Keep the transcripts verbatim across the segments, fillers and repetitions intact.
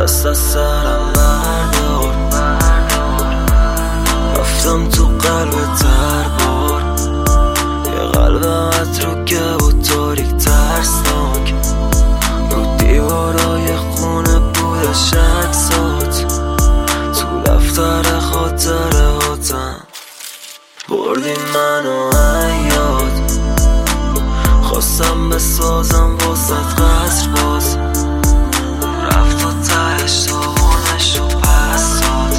دست از سرم بردار، رفتم تو قلب دربار، یه قلبم اتروکه و تاریک ترسناک، رو دیوارای خونه بودش عکسات، تو دفتر خاطره هاتم بردی منو حیات، خواستم بسازم واسط قصر باز، رفت و تهش داغونش و پس داد.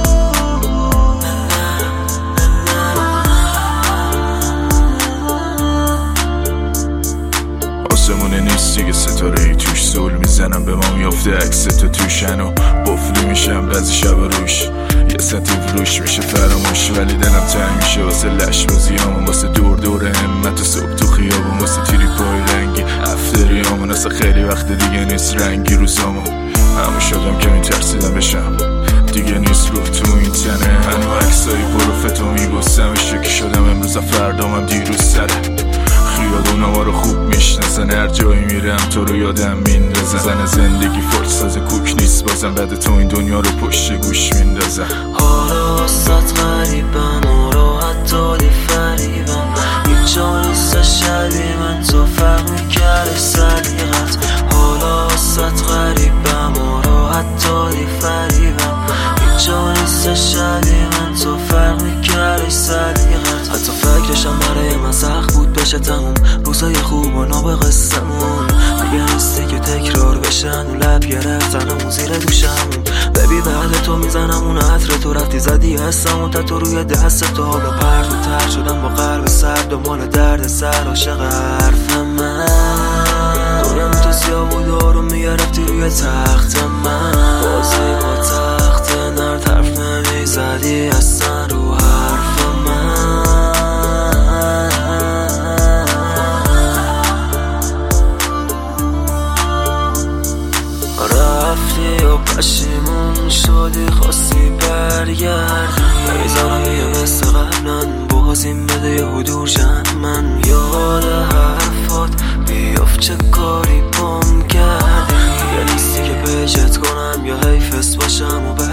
آسمونه نیست دیگه ستاره ای توش، زول میزنم به ما میافته عکس تو توشن و بفلی میشم بعضی شب روش، یه سطیف روش میشه فراموش، ولی دلم تنگ میشه واسه لش بازیامون، واسه دور دور همت و صبح تو خیابون، واسه تیری پای رنگی افتریامون، واسه خیلی وقت دیگه نیست رنگی روزامون، همه شدم که میترسیدم بشم دیگه نیست روح تو این تنه، هنو عکسایی پروفتو میبوسم، شکی شدم امروز فردامم دیروز سره، خیابونا ما رو خوب میشناسن، هر جایی میرم تو رو یادم میندازن، زن زندگی فرساز کوک نیست بازم، بعد تو این دنیا رو پشت گوش میندازن. حالا واسط غریبم و راحت دادی فریبم، هیچ جا نیست شبیه من، تو فرق میکردش صدیقت، حالا واسط غریبم و راحت دادی فریبم، هیچ جا نیست شبیه من، تو فرق میکردش صدیقت، حتی فکرشم برای من سخت بود بشه تموم، روزای خوب و ناب قصه‌مون دیگه نیستی که تکرار بشن و لب گرفتنمون زیر دوشمون، ببی بعد تو میزنم اون عطر تو، رفتی زدی حسم و تو روی دست تو، حالا پرد و تر شدم با قلب سرد و مال درد سر عاشق حرف من، دورم تو سیاه و دارو میگرفتی روی تخت من، بازی با تخت نرد حرف نمیزدی اصلا رو حرف من، رفتی و پشیمون شدی خواستی برگردی، نمیذارم یه مثل قبلا بازیم بده یه حضور شن، من یاد حرفات بیاف چه کاری بام کردی، یه نیستی که پیشت کنم یا حیفست باشم و